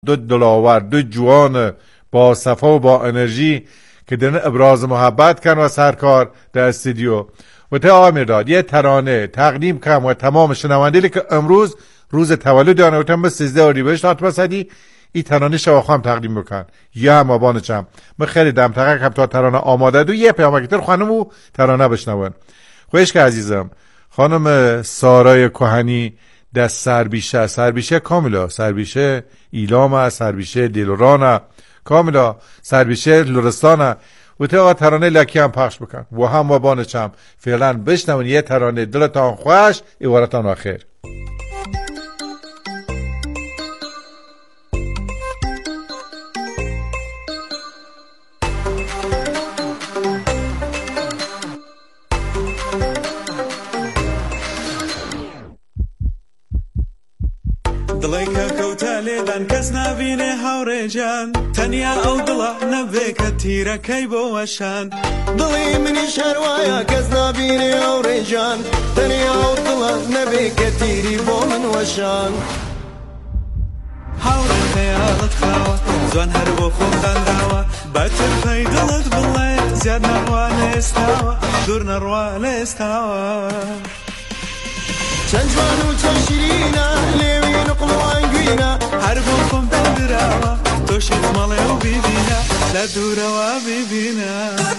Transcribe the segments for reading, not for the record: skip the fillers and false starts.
دو دلاور، دو جوان با صفا و با انرژی که دارن ابراز محبت کن و سرکار در استودیو و تا آقای مرداد یه ترانه تقدیم کنم و تمام شنوندگی که امروز روز تولد آنه و تم 13 اردیبهشت حاتم صدی این ترانه شواخو هم تقدیم بکن یا هم آبانچم من خیلی دمتقه کم تا ترانه آماده دو یه پیامکتر خانمو ترانه بشنون. خوش که عزیزم خانم سارای کهنی دست سربیشه کاملا، سربیشه ایلام، سربیشه دیلوران کاملا، سربیشه لرستان و تا ترانه لکی هم پخش بکن و هم و بانچم فعلا بشنون یه ترانه دلتان خوش ایوارتان آخر. دڵێکە کەوتە لێدان کەس نابینێ هاوڕێجان تەنیا ئەو دڵە نەبێ کە تیرەکەی بۆ وەشان دڵی منی شەروایە کەس نابینێ هاوڕێجان تەنیا ئەو دڵە نەبێ کە تیری بۆ من وەشان هاوڕێ خەیاڵت خاوە جوان هەر بۆ خۆم دانراوە بەترپەی دڵت بڵێ زیاد نەڕوا لە ئێستاوە دوور نەڕوا لە ئێستاوە چەند جوان و چەند شیرینە لێوی نقڵ و ئەنگوینە هەر بۆ خۆم دەنگراوە تۆشت مەڵێ و بیبینە لە دوورەوە بیبینە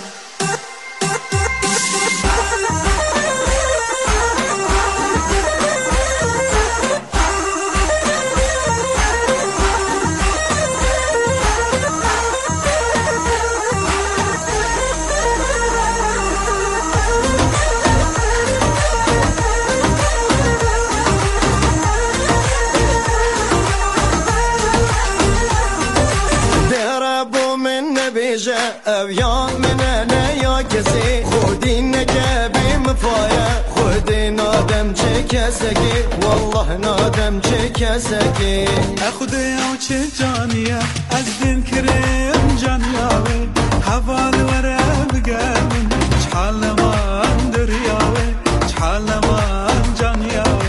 ئەو یا منە نەیا کەسێ خودی نەکەبێ مفایە خودێ نادەم چێ کەسەکێ والله نادەم چێ کەسەکێ ئەخودێ ئەو چێ جانیە ئەس دین کرێم جانیاوێ هەڤال وەرە بگەرمن چحال نەمان دریاوێ چحال نەمان جانیاوێ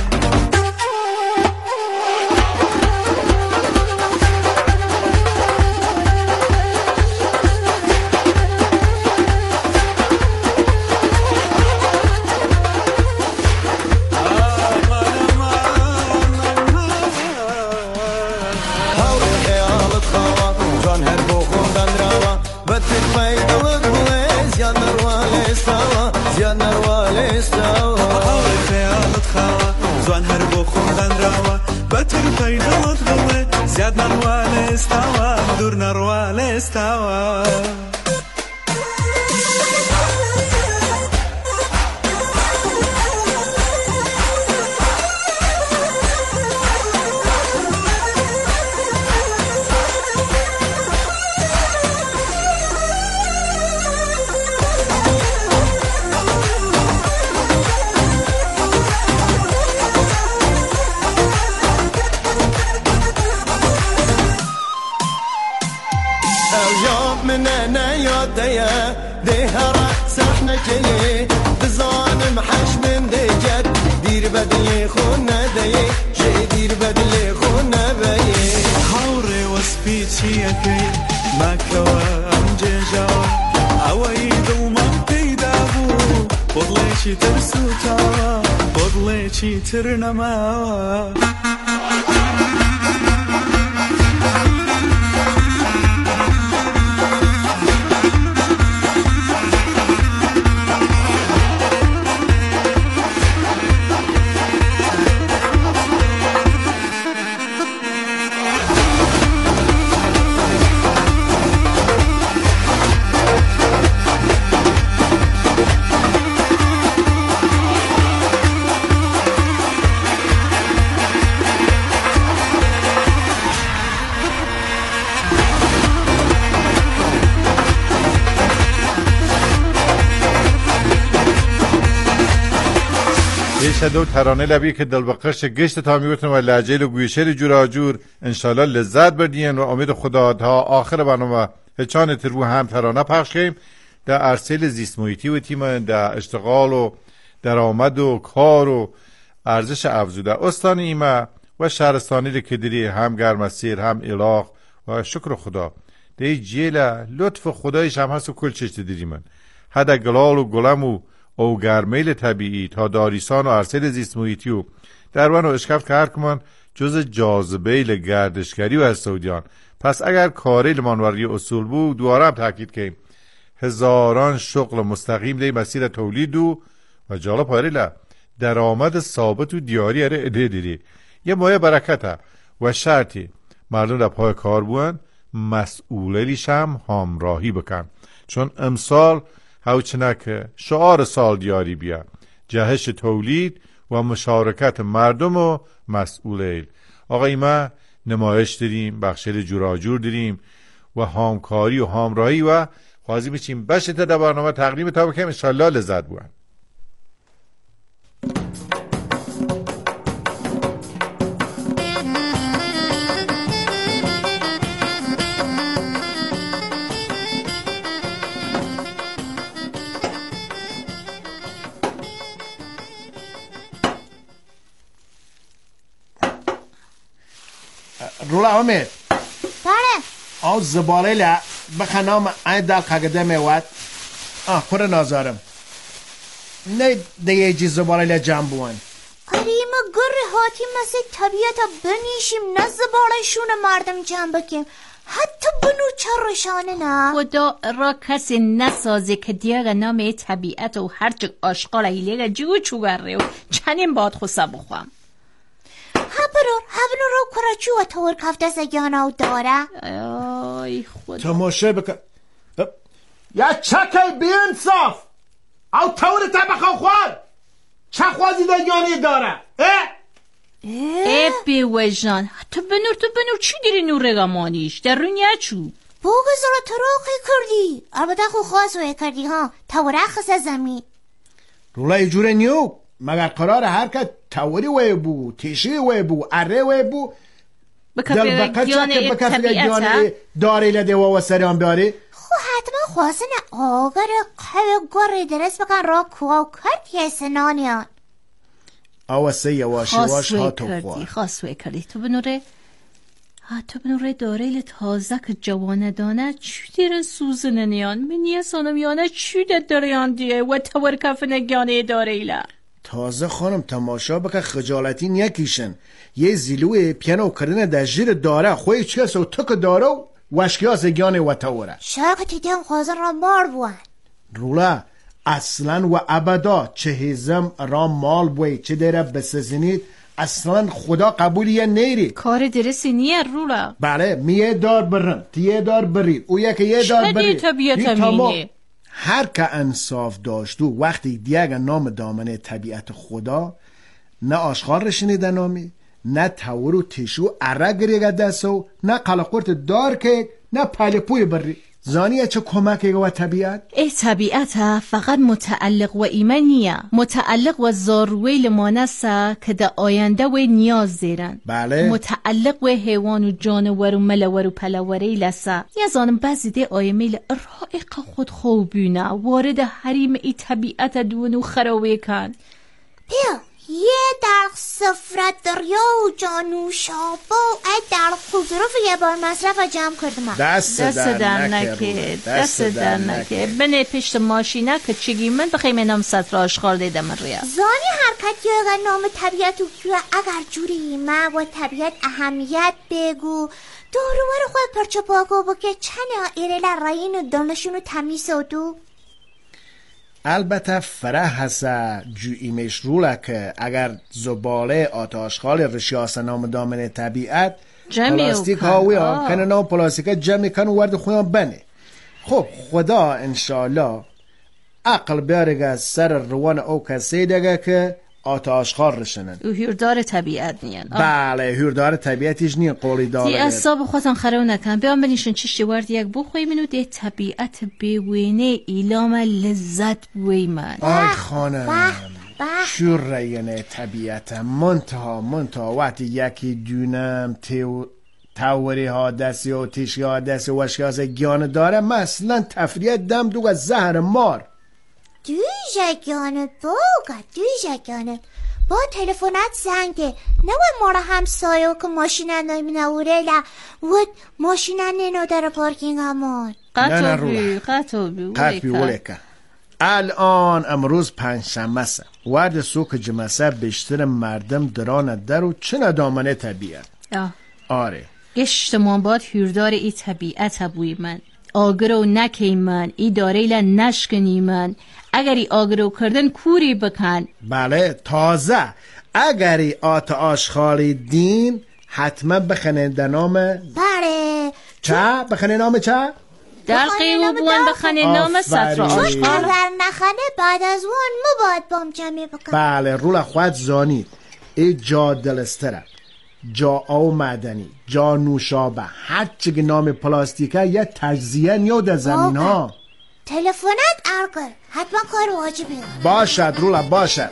زوان هەر بۆ خۆم دانراوە بەترپەی دڵت بڵێ زیاد نەڕوا لە ئێستاوە دوور نەڕوا لە ئێستاوە دهرة سحنا كلي بظالم حش من دجت دير بدلي خونا دي جي دير بدلي خونا بي هاوري وسبيتشيكي ما كوام جيجاوا اوي ظلمم بيدابو بضليشي ترسو تاوا بضليشي ترنماوا دو ترانه لبی که دل بقرش گشت تا میگوتن و لحجه و گویشر جوراجور انشالله لذت بردین و امید خدا تا آخر برنامه هچان تربو هم ترانه پخش کنیم در ارسیل زیست محیطی و تیم در اشتغال و درآمد و کار و ارزش افزوده استان ایمه و شهرستانی که دیری هم گرمسیر هم الاغ و شکر خدا دی جیلا لطف خدایش هم هست و کل چشت دیری من حدا گلال و گلم و او گرمیل طبیعی تا داریسان و ارسل زیست محیطی و دربان و اشکفت که هر کمان جز جاذبه گردشگری و از سعودیان. پس اگر کاری لمانوری اصول بود دوباره هم تاکید کنیم هزاران شغل مستقیم دی مسیر تولید و جالب پاریلا درآمد ثابت و دیاری اره اده دیری یه مایه برکت و شرطی مردم در پای کار بوان مسئولیش هم همراهی بکن چون امسال هاوچنک شعار سال دیاری بیا جهش تولید و مشارکت مردم و مسئولیل. آقا ایما نمایش داریم بخشل جوراجور داریم و همکاری و همراهی و خوازی میچیم بشه تا در برنامه تقدیم تا بکنیم انشالله لذت بوان. رولا امید بله او زباله لا بخنام این دل قگده میواد پر نازارم نه دیگه جی زباله لا جمع بوان قریمه گره هاتی مثل طبیعت بنیشیم نه زباله شون مردم جمع بکیم حتی بنو چرشانه نه خدا را کسی نسازه که دیگه نام طبیعت و هرچه آشقال هیلیگه جو چوبره و چنین باد خوصه بخوام هبنو رو کرچو و تور کفته زگانه داره ای خدا تماشه بکن یا چکل بیانصاف او تور طبقه خواد چه خوازی دگانه داره ای بیوژان تو بنور چی دیری نور رگامانیش در رونیه چو بوگزارا تراقی کردی البته خو خواسوه کردی ها توره خسه زمین رولای جوره نیو مگر قرار هر که توری وی بو تیشی وی بو اره وی بو بکفی گیانه طبیعت داری لده و سریان بیاری خو حتما خواسته نه آگر قوی گره درست بکن را کواو کرد یه سنانیان او سه یواش یواش ها تو خواه خاصوه کردی تو بنوره داریل تازه که جوانه دانه چی دیرن سوزنه نیان منیه سانمیانه چی داریان دیه و تور کف نگیانه داریله تازه خانم تماشا بکن خجالتی نیکیشن یه زیلوه پیانو کردن در جیر داره خوی چه سو تک داره و وشکی زگیانه و توره شاید تیتیم خوازن را مار بوان رولا اصلا و ابدا چه هزم را مال بوی چه دیره بسزنید اصلا خدا قبولیه نیری کار درستی نیه رولا بله میه دار برن تیه دار برید او یکی یه دار برید طبیعت هر که انصاف داشت و وقتی دیگه نام دامنه طبیعت خدا نه آشغال رشنیده نامی نه تور و تیشو عرق دستو نه قلقورت دار که نه پلپوی بری زانیه چه کمکه و طبیعت؟ ای طبیعت فقط متعلق و ایمانیه متعلق و ضروری مانسه که در آینده و نیاز دیرن بله متعلق و حیوان و جانور و ملور و پلوری لسه یه زانم بعضی ده آیمیل رائق خود خوبونه وارد حریم ای طبیعت دون و خراوی کن بیا یه در سفرت دریا و جانو شابا ای در خوزروف یه بار مصرف جمع کردم دست در نکه بنه پشت ماشینه که چگی من بخیم نام سطر آشغال دیدم ریا زانی حرکت یا اگر نام طبیعت و کیا اگر جوری ما و طبیعت اهمیت بگو دوروبر خود پرچه پاکو بکه چنه ایرل رایین و دانشون و تمیز و دو البته فرح هسته جو ایمش روله که اگر زباله آتاشخال رشیاس نام دامن طبیعت پلاستیک هاوی کنه نام پلاستیک جمع کنه ورد خویان بنه خب خدا انشالله عقل بیارگه سر روان او کسی دیگه که آتاشخال رشنن او هیردار طبیعت نیان بله هیردار طبیعتیش نیان قولی داره دی اصاب خودتان خرو نکن بیان بنیشن چشتی ورد یک بخوی منو دی طبیعت بیوینه ایلام لذت بوی من آی خانم شور رینه طبیعت منتها وقتی یکی دونم توری ها دستی و تیشی ها دستی و وشکی ها گیانه داره مثلا تفریه دم دوگه زهر مار دویجگانه بوگا دویجگانه با تلفنات زنگه نوه مارا همسایه که ماشینن نمی‌نوره لا و ماشینن نینو در پارکینگ همون قطبی ولکه الان امروز پنجشنبه است ورد سوق جمعه بیشتر مردم درانه در و چه ندامنه طبیعت آره گشتمان باد هیردار ای طبیعت بوی من آگرو نکی من ای داریل نشکنی من اگری آگرو کردن کوری بکن بله تازه اگری آت آشخالی دین حتما بخنه در نام بله چه؟ بخنه نام چه؟ در قیمو بوان بخنه نام سطر آشخال چون اگر نخنه بعد از اون مو باید بام جمعه بکن بله رولا خواهد زانید ای جا دلستره جا آو معدنی جا نوشابه هر چه نام پلاستیکه یا تجزیه نیو در زمین ها تلفنت ارگر حتما کار واجبه باشد رولا باشد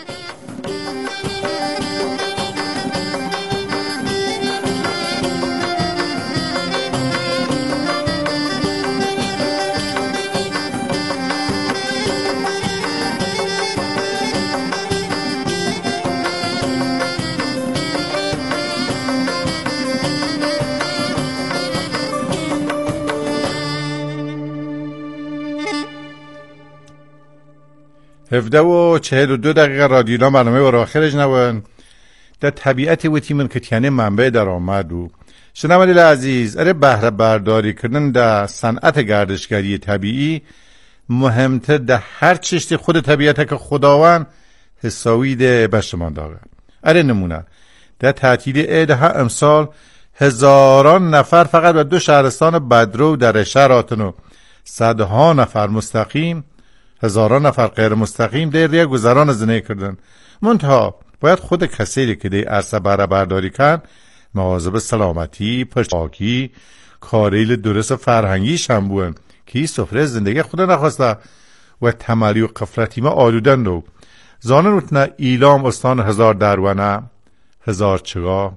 هفده و 42 دقیقه رادیونا برنامه و آخرش نبون در طبیعت و تیمن که تیانه منبع در آمد و شنوندگان عزیز اره بهره برداری کردن در صنعت گردشگری طبیعی مهمتر در هر چشت خود طبیعت که خداوند حساویده بشتمان داره اره نمونه در تعطیل عید امسال هزاران نفر فقط به 2 شهرستان بدرو در شهراتن و صدها نفر مستقیم هزاران نفر غیر مستقیم در ریه گذران زنه کردن منتها باید خود کسی که در عرصه بهره برداری کن مواظب سلامتی پاکی کاریل درست فرهنگیش هم بوین که این سفره زندگی خود نخواسته و تمالی و قفلتی ما آلودن دو زانن روتنه ایلام استان 1000 درونه 1000 چگاه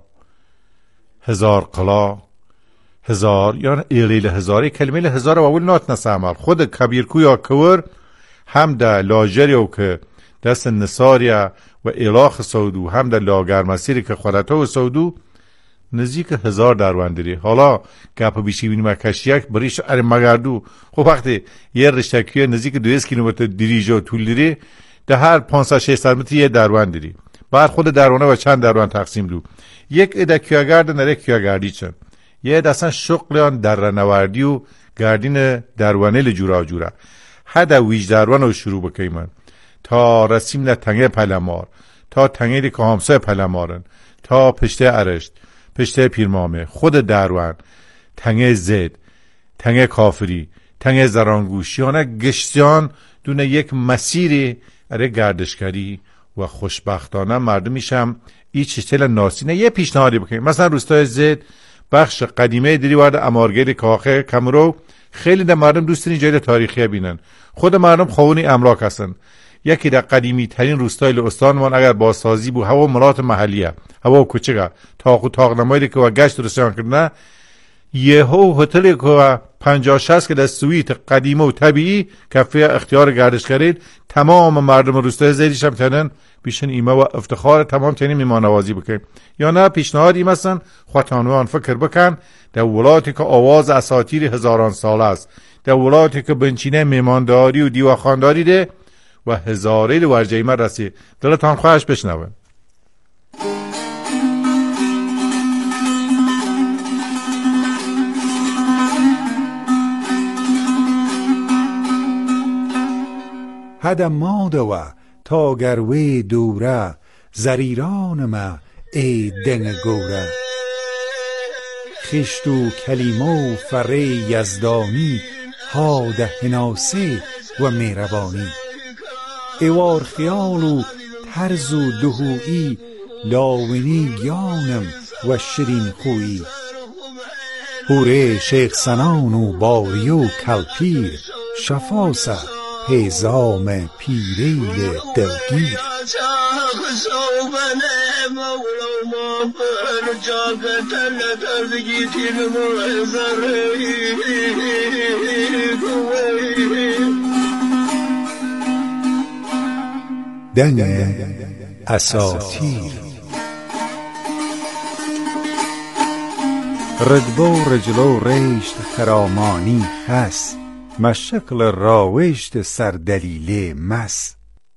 1000 قلا 1000 یا ایلیل 1000 کلمه 1000 و اول نات نسامر خود کبیرکو یا کور هم در لاجریو که دست نصاریا و ایلاخ سودو هم در لاگرمسیری که خودتو سودو نزدیک 1000 دروندری حالا گپ بیشی بینیم کشیک بریش اره مگردو خب وقتی یه رشتکیه نزدیک 200 کیلومتر دریجه طول داری در هر 500-600 متر یه دروندری بعد خود درونه و چند درون تقسیم دو یک عده کیاگرد نره کیاگردی چن یه عده اصلا شغل در رنوردی و گردین درونه لجورا جورا هده ویج درون رو شروع بکیمن تا رسیم نه تنگه پلمار تا تنگه دی که همسای پلمارن تا پشته ارشت پشته پیرمامه خود درون تنگه زد تنگه کافری تنگه زرانگوشیانه گشتیان دونه یک مسیری اره گردشگری و خوشبختانه مردم میشم ای چشتل ناسینه یه پیشنهادی بکنیم مثلا روستای زد بخش قدیمه دیری وارد امارگیر کاخه کمرو خیلی در مردم دوستین جای تاریخی بینن خود مردم خونی املاک هستن یکی در قدیمی ترین روستای استانمان اگر بازسازی بو هوا مرات محلیه هوا کوچگه تاق نمایده که و گشت رسیان کردنه یه هتلی که 50-60 که در سویت قدیمه و طبیعی کفه اختیار گردشگری تمام مردم روستای زیدیش هم تنن بیشن ایمه و افتخار تمام تنین میمانوازی بکن یا نه پیشنهادی مثلا خواهتانوان فکر بکن در ولاتی که آواز اساطیر هزاران ساله است در ولاتی که بنچینه میمانداری و دیواخانداری ده و هزاره ورجیمه رسی دلتان خواهش بشنوه هده مادوه تا گروه دوره زریران ما ای دنگ گوره خشت و کلیمه و فره یزدانی هاده هناسه و مهربانی ایوار خیال و طرز و دهویی لاونی گیانم و شیرین خویی هوره شیخ سنان و باری و کلپیر شفاسه هزام پیریل دلگیر دنگ اساطیر. ردبو رجلو رشت خرامانی خس، مشکل راوشت سردلیله مس.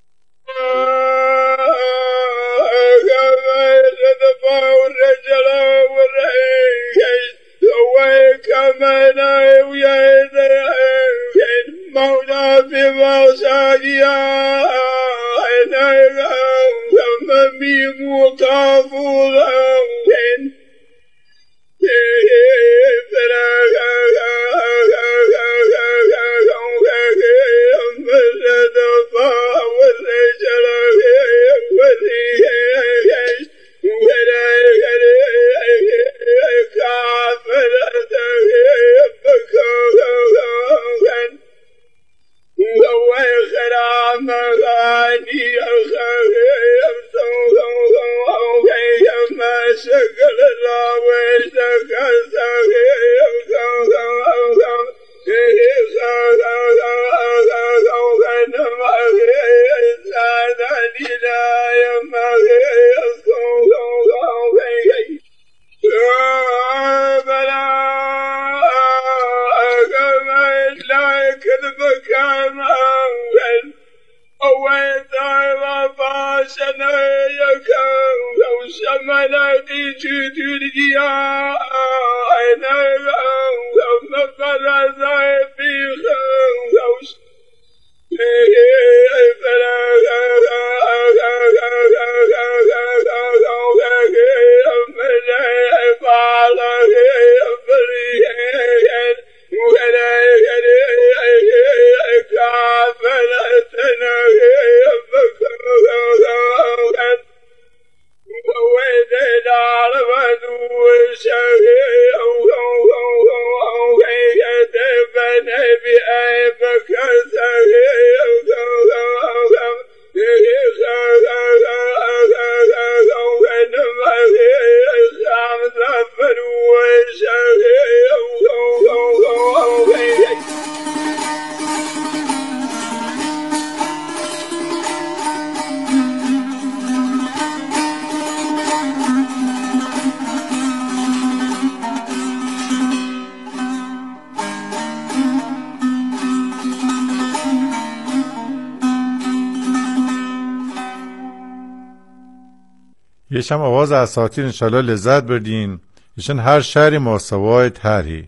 یشم آواز اساطیر انشالله لذت بردین. یشن هر شهری ماسوای تری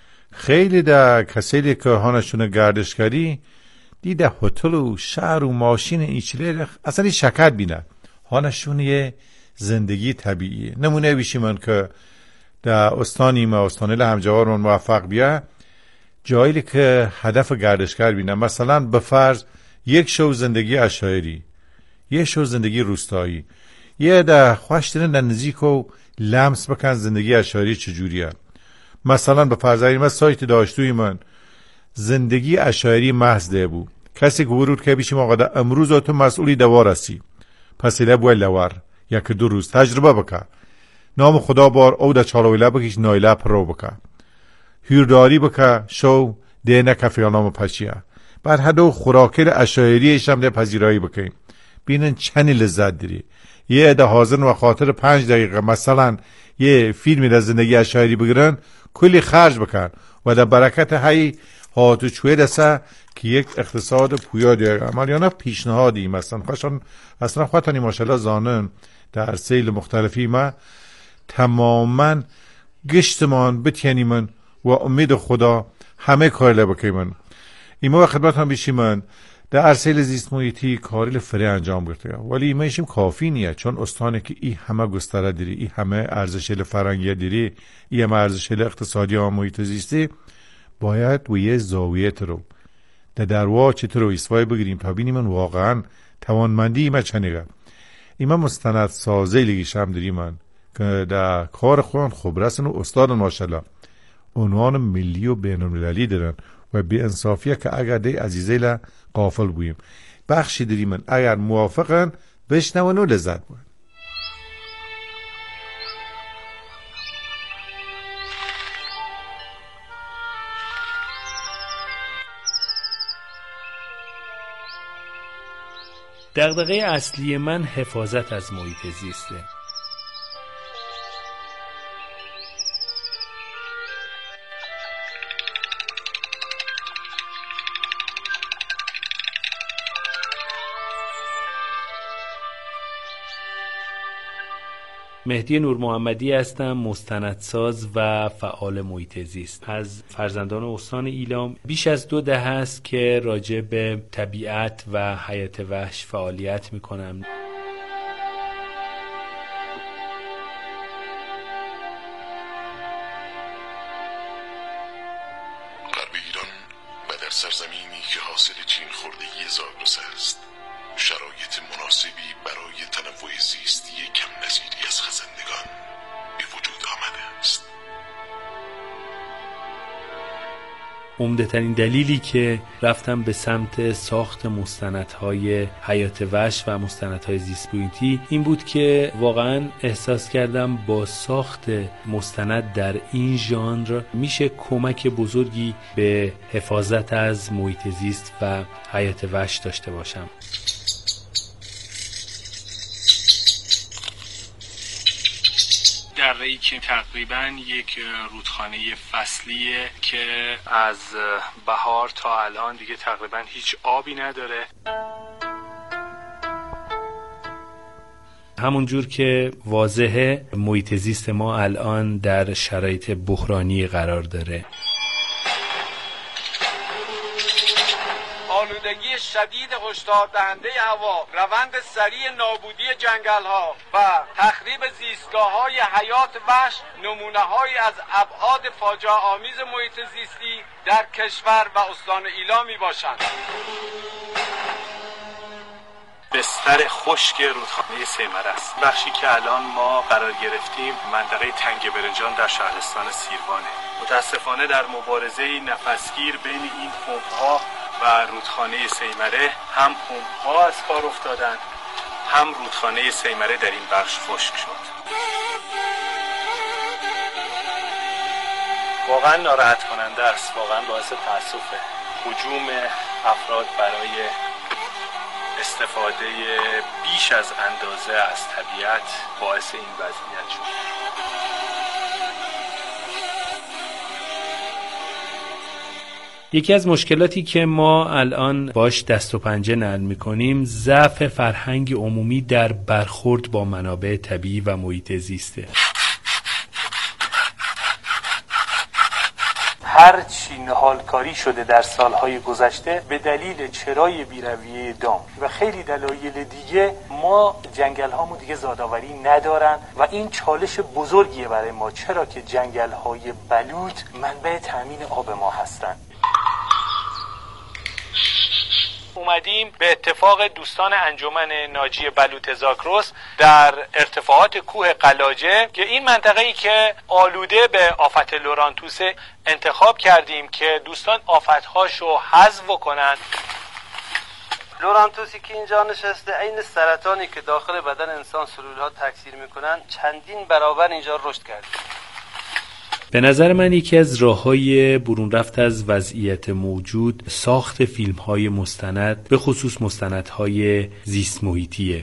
خیلی ده کسیلی که هانشون گردشگری دیده هتل و شهر و ماشین ایچلی اصلا شکر بینه هانشون یه زندگی طبیعی نمونه بیشی من که در استانی ما استانیل همجوار من موفق بیا جایی که هدف گردشگر بینه مثلا به فرض یک شو زندگی عشایری یک شو زندگی روستایی یه ده خوش دارن در نزدیک و لمس بکن زندگی عشایری چجوریه مثلا به فرض این سایت داشتوی من زندگی عشایری محض ده بود کسی که ورود که بیشیم آقا ده امروز تو مسئولی دوار هستی پس ایله بوی لور یک دو روز تجربه بکن نام خدا بار او ده چالویله بکیش نایله پرو بکن هیرداری بکن شو ده نکفی نام پچیه بعد هدو خوراکر عشایریش هم ده پذیرایی بکن بینن چنی لذت داری یه عده حاضر و خاطر 5 دقیقه مثلا یه فیلمی در زندگی عشایری بگیرن کلی خرج بکن و در برکت هی هاتو چوه دسته که یک اقتصاد پویا دیگه عملیانه پیشنهادی مثلا خوشان اصلا خواهتانی ماشالله زانن در سیل مختلفی ما تماما گشتمان بتینی من و امید خدا همه کار لبکی من ایما و خدمت هم بیشی من در عرصه زیست محیطی کاری فری انجام گرفته ولی ایمایشیم کافی نیه چون استانه که ای همه گستره داری ای همه ارزش فرهنگی داری ای همه ارزش اقتصادی و محیط زیستی باید و یه زاویه رو در واقع چطور رو ایسوای بگیریم تا بینیم من واقعا توانمندی ایمه چنگه ایمه مستند سازه لگیش هم داریم من که در کار خودان خبرسن و استادن ماشالله عنوان ملی و بین‌المللی دارن و بی انصافیه که اگر دی عزیزه قافل بویم بخشی داریم من اگر موافقن بشنون و لذت بویم دغدغه اصلی من حفاظت از محیط زیسته. مهدی نور محمدی هستم، مستندساز و فعال محیط زیست. از فرزندان استان ایلام بیش از 2 دهه است که راجع به طبیعت و حیات وحش فعالیت میکنم. غرب ایران و در سرزمینی که حاصل چین خوردگی زاگرس است، شرایط مناسبی برای تنوع زیستی کم نظیری از خزندگان به وجود آمده است. عمده‌ترین دلیلی که رفتم به سمت ساخت مستندهای حیات وحش و مستندهای زیست محیطی این بود که واقعا احساس کردم با ساخت مستند در این ژانر میشه کمک بزرگی به حفاظت از محیط زیست و حیات وحش داشته باشم. دره‌ای که تقریباً یک رودخانه فصلیه که از بهار تا الان دیگه تقریباً هیچ آبی نداره. همونجور که واضحه محیط زیست ما الان در شرایط بحرانی قرار داره. آلودگی شدید هشدار دهنده هوا، روند سریع نابودی جنگل‌ها و تخریب زیستگاه‌های حیات وحش نمونه‌هایی از ابعاد فاجعه آمیز محیط زیستی در کشور و استان ایلام میباشند. بستر خشک رودخانه سیمره است. بخشی که الان ما قرار گرفتیم منطقه تنگ برنجان در شهرستان سیروانه. متاسفانه در مبارزه نفسگیر بین این پمپ‌ها و رودخانه سیمره هم پمپ‌ها از کار افتادن، هم رودخانه سیمره در این بخش خشک شد. واقعا ناراحت کننده است، واقعا باعث تأسفه. هجوم افراد برای استفاده بیش از اندازه از طبیعت باعث این وضعیت شد. یکی از مشکلاتی که ما الان باش دست و پنجه نرم می‌کنیم ضعف فرهنگ عمومی در برخورد با منابع طبیعی و محیط زیسته. هر چی نهالکاری شده در سالهای گذشته به دلیل چرای بیرویه دام و خیلی دلایل دیگه ما جنگل‌هامون دیگه زادآوری ندارن و این چالش بزرگیه برای ما، چرا که جنگل‌های بلوط منبع تامین آب ما هستن. اومدیم به اتفاق دوستان انجمن ناجی بلوط زاگرس در ارتفاعات کوه قلاجه که این منطقه‌ای که آلوده به آفت لورانتوس انتخاب کردیم که دوستان آفت‌هاشو حذف کنن. لورانتوسی که اینجا نشسته عین سرطانی که داخل بدن انسان سلول‌ها تکثیر میکنن چندین برابر اینجا رشد کرده. به نظر من یکی از راه‌های برون رفت از وضعیت موجود ساخت فیلم‌های مستند، به خصوص مستندهای زیست محیطیه.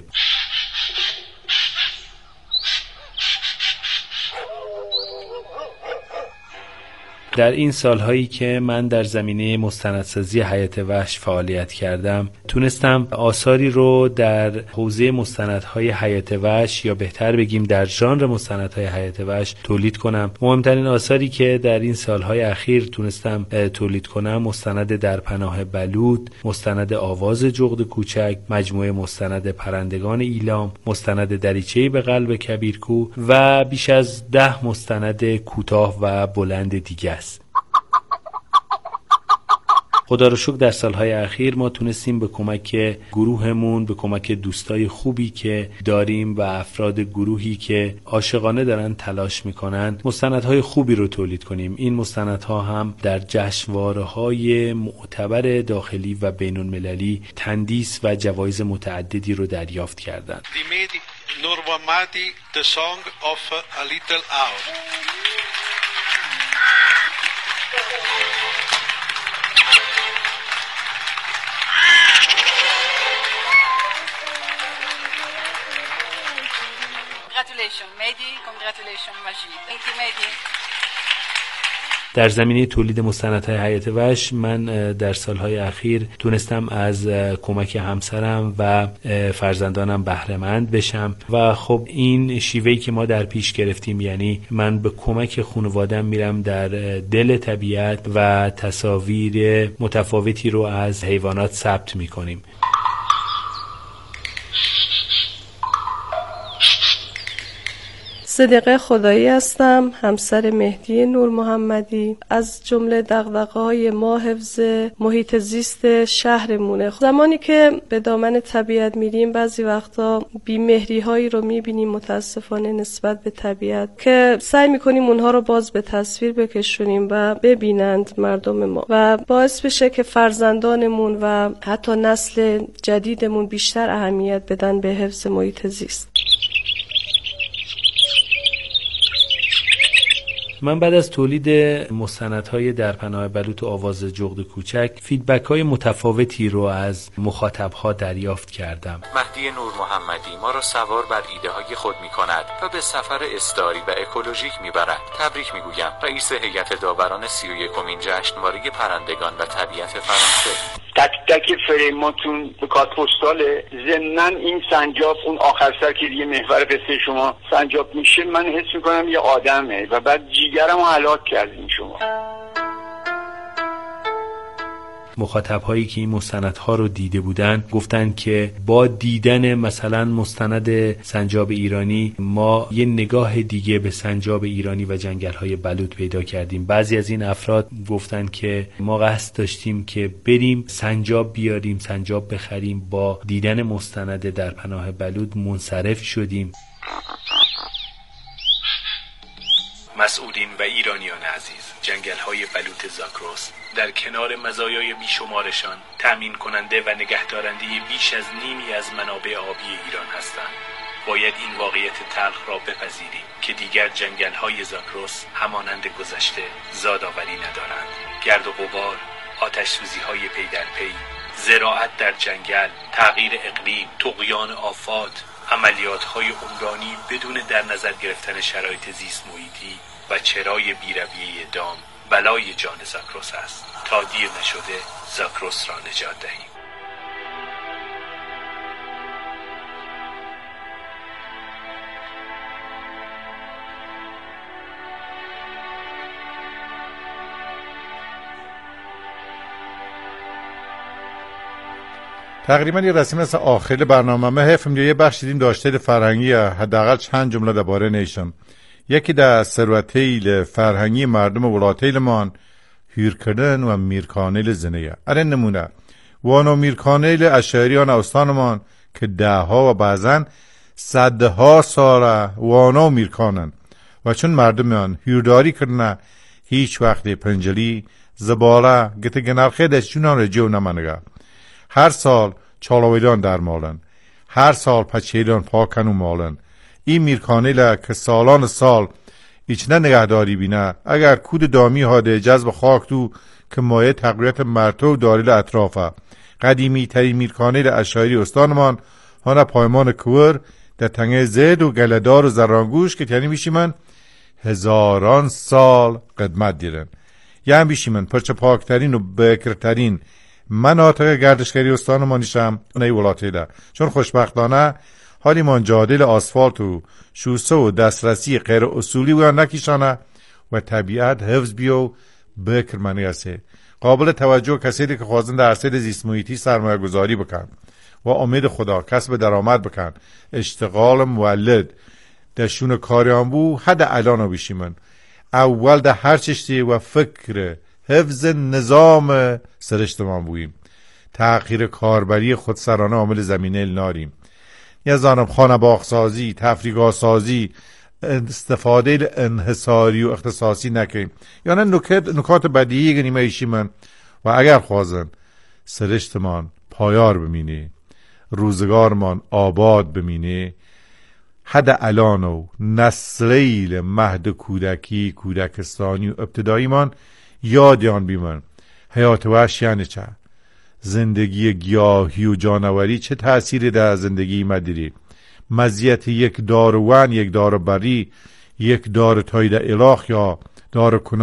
در این سالهایی که من در زمینه مستندسازی حیات وحش فعالیت کردم تونستم آثاری رو در حوزه مستندهای حیات وحش یا بهتر بگیم در ژانر مستندهای حیات وحش تولید کنم. مهمترین آثاری که در این سالهای اخیر تونستم تولید کنم مستند در پناه بلوط، مستند آواز جغد کوچک، مجموعه مستند پرندگان ایلام، مستند دریچه‌ای به قلب کبیرکوه و بیش از 10 مستند کوتاه و بلند دیگه است. خدا رو شکر در سالهای اخیر ما تونستیم به کمک گروهمون، به کمک دوستای خوبی که داریم و افراد گروهی که عاشقانه دارن تلاش میکنن مستندهای خوبی رو تولید کنیم. این مستندها هم در جشنواره‌های معتبر داخلی و بین المللی تندیس و جوایز متعددی رو دریافت کردند. نور محمدی The Song of a Little Owl. Congratulations Majid. Thank you Mehdi. در زمینه تولید مستندهای حیات وحش من در سالهای اخیر تونستم از کمک همسرم و فرزندانم بهره مند بشم و خب این شیوهی که ما در پیش گرفتیم، یعنی من به کمک خانواده‌ام میرم در دل طبیعت و تصاویر متفاوتی رو از حیوانات ثبت میکنیم. صدیقه خدایی هستم، همسر مهدی نور محمدی. از جمله دغدغه‌های ما حفظ محیط زیست شهرمونه. زمانی که به دامن طبیعت میریم بعضی وقتا بی‌مهری‌هایی رو میبینیم متاسفانه نسبت به طبیعت که سعی میکنیم اونها رو باز به تصویر بکشونیم و ببینند مردم ما و باعث بشه که فرزندانمون و حتی نسل جدیدمون بیشتر اهمیت بدن به حفظ محیط زیست. من بعد از تولید مستندهای در پناه بلوط و آواز جغد کوچک فیدبک‌های متفاوتی رو از مخاطب‌ها دریافت کردم. مهدی نور محمدی ما را سوار بر ایده‌های خود می‌کند و به سفر اصراری و اکولوژیک می‌برد. تبریک می‌گویم رئیس هیئت داوران 31مین جشنواره پرندگان و طبیعت فرانسه. تک تک فریماتون به کارت پستاله. ضمناً این سنجاب اون آخر سر که دیگه محور قصه شما سنجاب میشه، من حس میکنم یه آدمه و بعد جیگرمو هلاک کردین شما. مخاطب‌هایی که این مستندها رو دیده بودن گفتن که با دیدن مثلا مستند سنجاب ایرانی ما یه نگاه دیگه به سنجاب ایرانی و جنگل‌های بلوط پیدا کردیم. بعضی از این افراد گفتن که ما قصد داشتیم که بریم سنجاب بیاریم، سنجاب بخریم، با دیدن مستند در پناه بلوط منصرف شدیم. مسئولین و ایرانیان عزیز، جنگل‌های بلوط زاگرس در کنار مزایای بیشمارشان تأمین کننده و نگهدارنده بیش از نیمی از منابع آبی ایران هستند. باید این واقعیت تلخ را بپذیریم که دیگر جنگل‌های زاگرس همانند گذشته زادآوری ندارند. گرد و غبار، آتش‌سوزی‌های پی در پی، زراعت در جنگل، تغییر اقلیم، طغیان آفات، عملیات‌های عمرانی بدون در نظر گرفتن شرایط زیست محیطی و چرای بی‌رویه دام بلای جان زاگرس است. تا دیر نشده زاگرس را نجات دهیم. تقریبا یه رسیم مثل آخر برنامه حفظ یه بخش دیدیم داشته فرهنگی، حداقل چند جمله درباره نیشم. یکی در ثروتیل فرهنگی مردم ولاتیلمان هیر کردن و میرکانیل زنیه. اره نمونه وانو میرکانیل اشعریان استانمان که دهها و بعضن صدها ساله وانو میرکانن و چون مردمان هیرداری کردن هیچ وقت پنجلی زباله گته گنرخه دستشونان رجیو نمانگه. هر سال چالاویدان در مالن، هر سال پچیلان پاکن و مالن. این میرکانیل که سالان سال ایچنه نگهداری بینه، اگر کود دامی هاده جذب خاک تو که مایه تقویت مرتو داریل اطرافه. قدیمی ترین میرکانیل اشعری استانمان هانه پایمان کور در تنگه زید و گلدار و زرانگوش که تیانی بیشی من هزاران سال قدمت دیرن. یعنی بیشی من پرچه پاکترین و بکرترین مناطق گردشگری استانمان نیشم اونهی ولاتیله، چون خوشبختانه حالی من جادل آسفالت و شوسه و دسترسی غیر اصولی و نکیشانه و طبیعت حفظ بیو بکر منی هسته. قابل توجه کسی که خوازن در عرصه زیست محیطی سرمایه گذاری بکن و امید خدا کسب درآمد بکن، اشتغال مولد دشون کاریان بو حد الان بیشی من اول ده هر چشتی و فکر حفظ نظام سرشتمان بوییم. تغییر کاربری خودسرانه عامل زمینه ناریم. یه زانم خانه باغسازی، تفریگاه سازی، استفاده انحصاری و اختصاصی نکنیم. یعنی نکات بدیهی گنیمه ایشی من و اگر خوازن سرشتمان پایار بمینه، روزگارمان آباد بمینه، حد الانو نسلیل مهد کودکی کودکستانی و ابتدایی من یادیان بیمن حیات وحش یعنی چه؟ زندگی گیاهی و جانوری چه تأثیری در زندگی مدیری؟ مزیت یک داروان، یک داروبری یک دار تایید الاخ یا دار